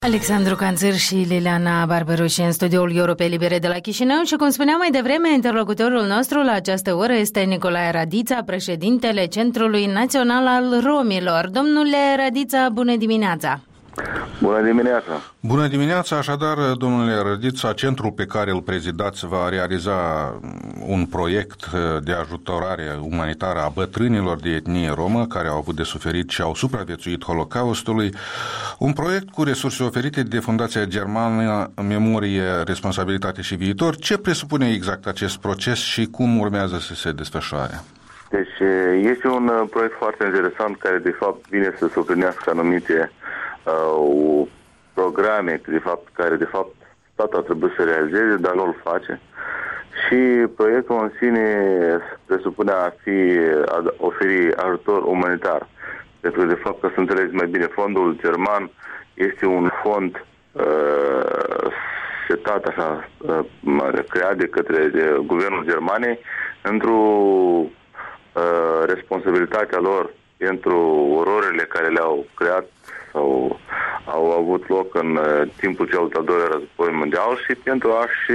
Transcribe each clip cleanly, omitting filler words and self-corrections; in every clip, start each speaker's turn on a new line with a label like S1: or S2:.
S1: Alexandru Canțir și Liliana Barberuși în studioul Europei Libere de la Chișinău și, cum spuneam mai devreme, interlocutorul nostru la această oră este Nicolae Radița, președintele Centrului Național al Romilor. Domnule Radița, bună dimineața!
S2: Bună dimineața!
S3: Bună dimineața! Așadar, domnule Radița, centrul pe care îl prezidați va realiza un proiect de ajutorare umanitară a bătrânilor de etnie romă care au avut de suferit și au supraviețuit Holocaustului, un proiect cu resurse oferite de Fundația Germană Memorie, Responsabilitate și Viitor. Ce presupune exact acest proces și cum urmează să se desfășoare?
S2: Deci este un proiect foarte interesant care de fapt vine să suplinească anumite programe care de fapt statul a trebuit să realizeze, dar nu îl face. Și proiectul în sine presupune a oferi ajutor umanitar. Pentru că de fapt, ca să înțelegi mai bine, fondul german este un fond setat așa, creat de către guvernul Germaniei într-o responsabilitatea lor pentru ororile care le-au creat sau au avut loc în timpul celui de-al doilea război mondial și pentru a-și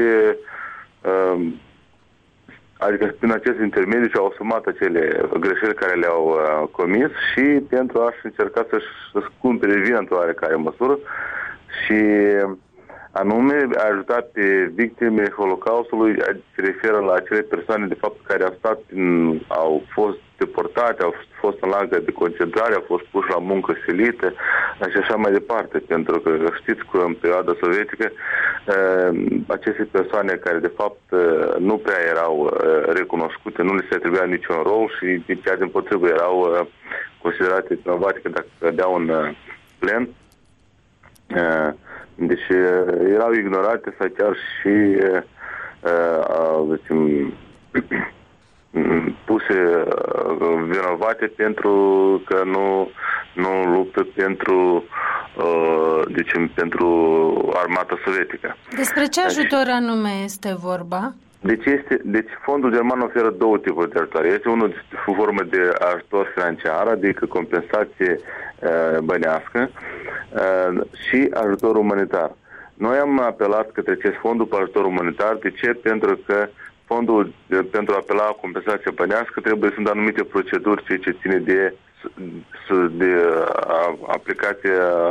S2: adică prin acest intermediu și-au asumat acele greșeli care le-au comis și pentru a-și încerca să-și cumpere vina într-o oarecare măsură și anume a ajutat pe victimele Holocaustului, se referă la acele persoane de fapt care au fost deportate, au fost în lagăre de concentrare, au fost puși la muncă silită și așa mai departe, pentru că știți că în perioada sovietică aceste persoane care de fapt nu prea erau recunoscute, nu le se atribuia niciun rol și chiar dimpotrivă erau considerate vinovate că dacă cădeau în plen, deci erau ignorate sau chiar și puse vinovate pentru că nu luptă pentru armata sovietică.
S1: Despre ce ajutor anume este vorba?
S2: Deci fondul german oferă două tipuri de ajutor. Este unul sub formă de ajutor financiar, adică compensație bănească și ajutor umanitar. Noi am apelat către acest fond după ajutor umanitar. De ce? Pentru că fondul pentru a apela compensație bănească trebuie să sunt anumite proceduri ce ține de aplicație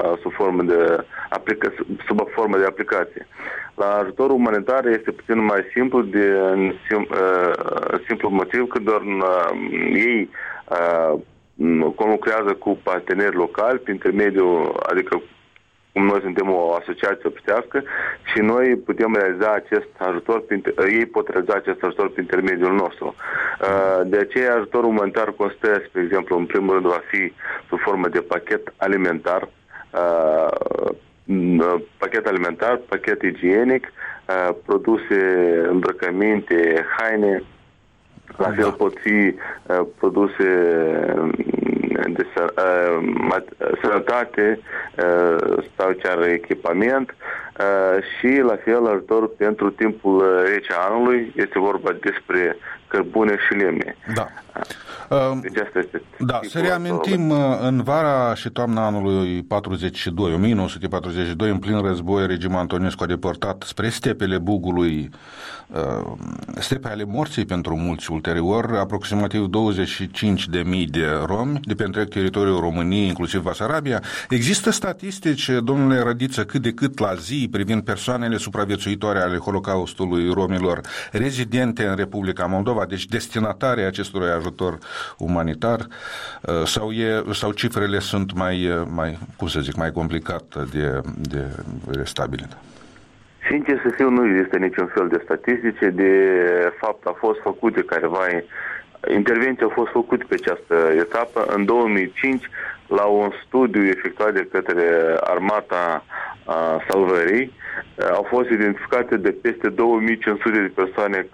S2: sub o formă de aplicație. La ajutorul umanitar este puțin mai simplu simplu motiv că doar ei conlucrează cu parteneri locali prin intermediul, adică cum noi suntem o asociație obștească și noi putem realiza acest ajutor, ei pot realiza acest ajutor prin intermediul nostru. De aceea ajutorul umanitar constă, spre exemplu, în primul rând va fi sub formă de pachet alimentar, pachet igienic, produse, îmbrăcăminte, haine, la fel pot fi produse de sănătate sau chiar echipament și la fel ajutor pentru timpul rece anului, este vorba despre cărbune și lemne.
S3: Da.
S2: Deci asta este.
S3: Da, să reamintim, în vara și toamna anului 1942, în plin război, regimul Antonescu a deportat spre stepele Bugului, stepe ale morții pentru mulți ulterior, aproximativ 25.000 de romi de pe întreg teritoriul României, inclusiv Basarabia. Există statistici, domnule Radiță, cât de cât la zi privind persoanele supraviețuitoare ale Holocaustului romilor rezidente în Republica Moldova, deci destinatare acestui ajutor umanitar, sau cifrele sunt mai complicat de stabilite?
S2: Sincer să fiu, nu există niciun fel de statistice. De fapt, au fost făcute intervenții au fost făcute pe această etapă. În 2005, la un studiu efectuat de către Armata Salvării, au fost identificate de peste 2500 de persoane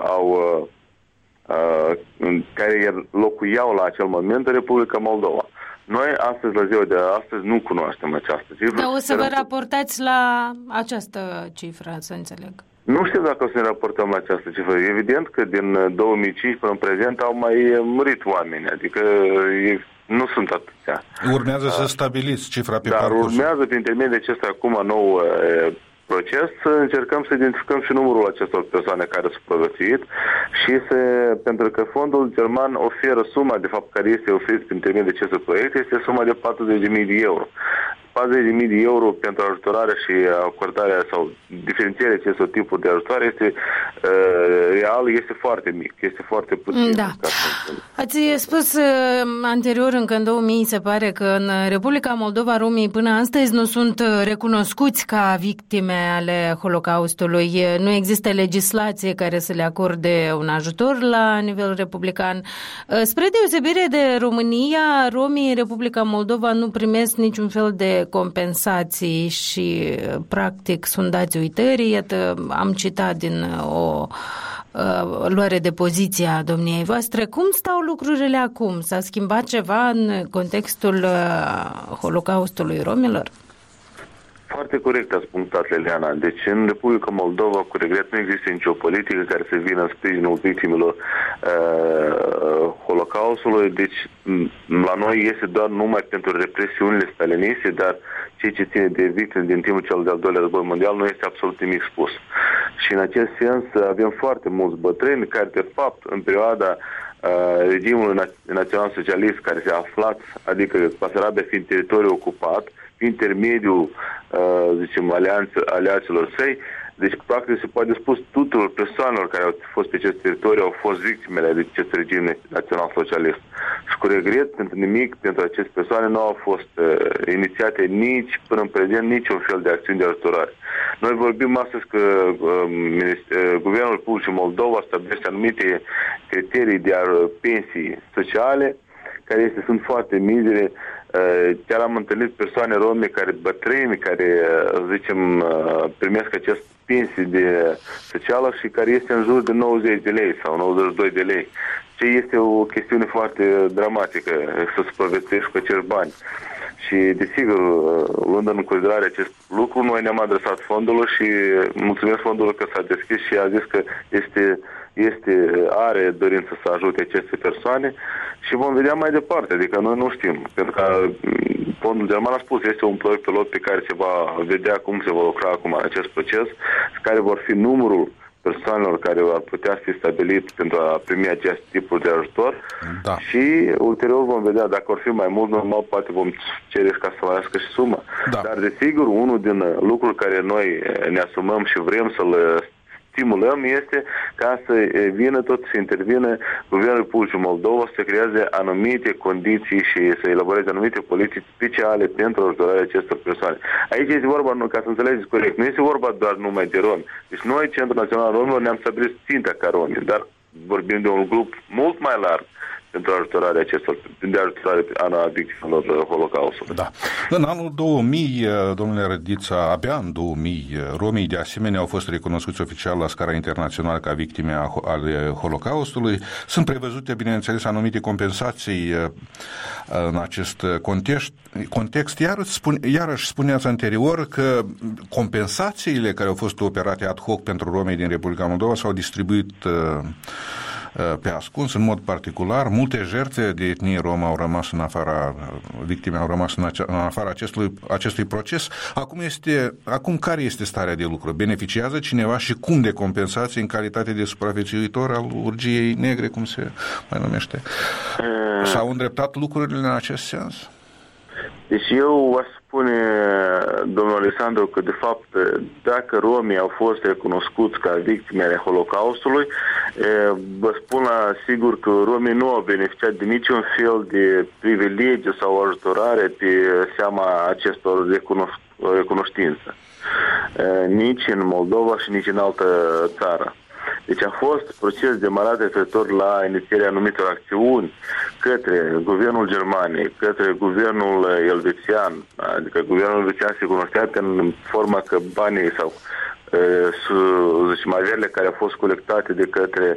S2: care locuiau la acel moment în Republica Moldova. Noi astăzi, la ziua de astăzi, nu cunoaștem această cifră.
S1: Dar o să vă raportați la această cifră, să înțeleg.
S2: Nu știu dacă o să ne raportăm la această cifră. Evident că din 2005 până în prezent au mai murit oameni. Adică Nu sunt atâția.
S3: Urmează să stabiliți cifra pe
S2: parcurs.
S3: parcurs.
S2: Urmează prin intermediul acesta acum nou proces să încercăm să identificăm și numărul acestor persoane care s-au supraviețuit și pentru că fondul german oferă suma, de fapt, care este oferită prin intermediul acestui proiect, este suma de 40.000 de euro. 40.000 de euro pentru ajutorare și acordarea sau diferențierea acestor tipuri de ajutoare este real, este foarte mic, este foarte puțin.
S1: Da. Ați spus anterior, încă în 2000, se pare că în Republica Moldova romii până astăzi nu sunt recunoscuți ca victime ale Holocaustului. Nu există legislație care să le acorde un ajutor la nivel republican. Spre deosebire de România, romii în Republica Moldova nu primesc niciun fel de compensații și practic sunt dați uitării. Iată, am citat din o luare de poziție a domniei voastre. Cum stau lucrurile acum? S-a schimbat ceva în contextul Holocaustului romilor?
S2: Foarte corect ați punctat, Leliana. Deci în Republica Moldova, cu regret, nu există nicio politică care să vină în sprijinul victimelor Holocaustului. Deci la noi este doar numai pentru represiunile staliniste, dar ceea ce ține de victime din timpul cel de-al doilea război mondial nu este absolut nimic spus. Și în acest sens avem foarte mulți bătrâni care, de fapt, în perioada regimului național-socialist care se aflat, adică Basarabia fiind teritoriu ocupat, prin intermediul, zicem, aliaților săi, deci, practic, se poate spus tuturor persoanelor care au fost pe acest teritoriu au fost victimele de acest regim național-socialist. Și cu regret, pentru nimic, pentru aceste persoane nu au fost inițiate nici, până în prezent, niciun fel de acțiuni de ajutorare. Noi vorbim astăzi că Guvernul Republicii Moldova stabilește anumite criterii de pensii sociale, care sunt foarte mizere. Chiar am întâlnit persoane rome bătrâni, care, zicem, primesc acest pensii de socială și care este în jur de 90 de lei sau 92 de lei. Ce este o chestiune foarte dramatică să supraviețuiești cu acești bani. Și, desigur, luând în considerare acest lucru, noi ne-am adresat fondului și mulțumesc fondului că s-a deschis și a zis că are dorință să ajute aceste persoane și vom vedea mai departe, adică noi nu știm, pentru că fondul german a spus, este un proiect pilot pe care se va vedea cum se va lucra acum în acest proces, care vor fi numărul persoanelor care ar putea fi stabilit pentru a primi acest tipul de ajutor și ulterior vom vedea dacă vor fi mai mult, normal poate vom cere ca să mărească și suma. Dar desigur, unul din lucruri care noi ne asumăm și vrem să-l stimulăm este ca să vină tot să intervină Guvernul Republicii Moldova să creeze anumite condiții și să elaboreze anumite politici speciale pentru ajutorarea acestor persoane. Aici este vorba, ca să înțelegeți corect, nu este vorba doar numai de romi. Deci noi, Centrul Național al Romilor, ne-am stabilit ținta ca romi, dar vorbim de un grup mult mai larg pentru ajutorarea de ajutorare a victimelor Holocaustului.
S3: Da. În anul 2000, domnule Rădița, abia în 2000, romii de asemenea au fost recunoscuți oficial la scara internațională ca victime ale Holocaustului. Sunt prevăzute, bineînțeles, anumite compensații în acest context. Iarăși spuneați anterior că compensațiile care au fost operate ad hoc pentru romii din Republica Moldova s-au distribuit pe ascuns, în mod particular. Multe jertfe de etnie romă au rămas în afara, victime au rămas în afara acestui proces. Acum care este starea de lucru? Beneficiază cineva și cum de compensații în calitate de supraviețuitor al urgiei negre, cum se mai numește? S-au îndreptat lucrurile în acest sens?
S2: Deci eu aș spune, domnul Alexandru, că de fapt dacă romii au fost recunoscuți ca victime ale Holocaustului, vă spun la sigur că romii nu au beneficiat de niciun fel de privilegiu sau ajutorare pe seama acestor recunoștințe. Nici în Moldova și nici în altă țară. Deci a fost proces demarat referitor la inițierea anumitor acțiuni către guvernul Germaniei, către guvernul elvețian, adică guvernul elvețian se cunoștea în forma că banii sau averile care au fost colectate de către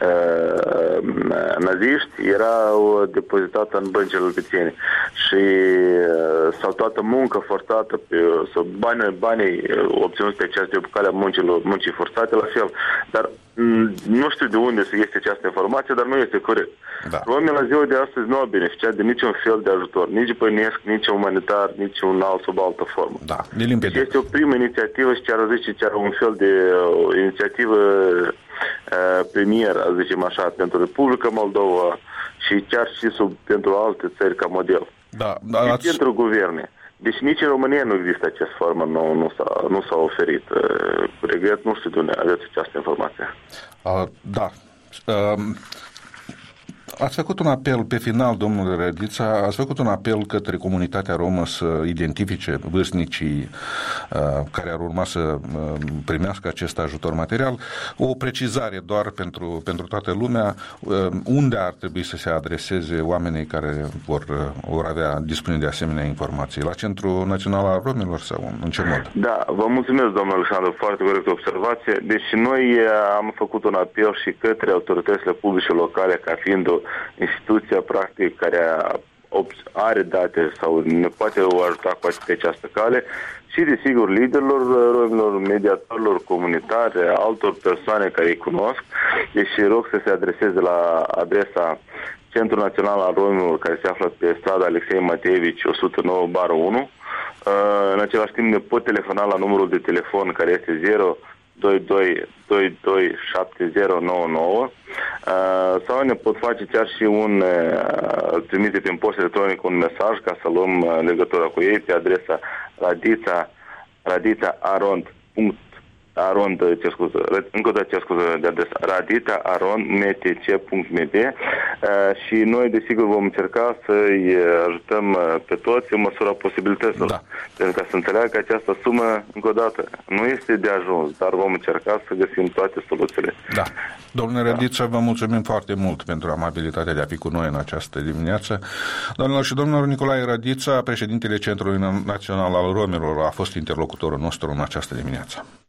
S2: naziști erau depozitate în băncile elvețiene și sau toată muncă forțată sau banii obținuți pe această bucale a muncii forțate la fel, dar nu știu de unde să este această informație, dar nu este corect. Da. Romii la ziua de astăzi nu au beneficiat de niciun fel de ajutor, nici bănesc, nici umanitar, nici un alt sub altă formă.
S3: Da, de limpede.
S2: Este o primă inițiativă și chiar un fel de inițiativă premier, zicem așa, pentru Republica Moldova și chiar și pentru alte țări ca model.
S3: Da,
S2: și pentru guverne. Deci nici în România nu există această formă, nu s-a oferit. Regret, nu știu de unde aveți această informație.
S3: Da. Ați făcut un apel pe final, domnule Rădița, ați făcut un apel către comunitatea romă să identifice vârstnicii care ar urma să primească acest ajutor material. O precizare doar pentru toată lumea, unde ar trebui să se adreseze oamenii care vor avea dispune de asemenea informații? La Centrul Național al Romilor sau în ce mod?
S2: Da, vă mulțumesc, domnule Alexandru, foarte corectă observație. Deci noi am făcut un apel și către autoritățile publice locale ca fiind o instituția practic care are date sau ne poate ajuta cu această cale și desigur liderilor romilor, mediatorilor comunitare, altor persoane care îi cunosc. Deci rog să se adreseze la adresa Centrul Național al Romilor, care se află pe strada Alexei Mateevici 109/1. În același timp ne pot telefona la numărul de telefon care este 022227099 sau ne pot face chiar și trimite prin poștă electronică un mesaj ca să luăm legătura cu ei pe adresa radita@radita.mtc.md și noi desigur vom încerca să-i ajutăm pe toți în măsura posibilităților. Da. Pentru ca să înțeleagă că această sumă, încă o dată, nu este de ajuns, dar vom încerca să găsim toate soluțiile.
S3: Da. Domnule Rădiță, vă mulțumim foarte mult pentru amabilitatea de a fi cu noi în această dimineață. Doamnelor și domnilor, Nicolae Rădiță, președintele Centrului Național al Romilor, a fost interlocutorul nostru în această dimineață.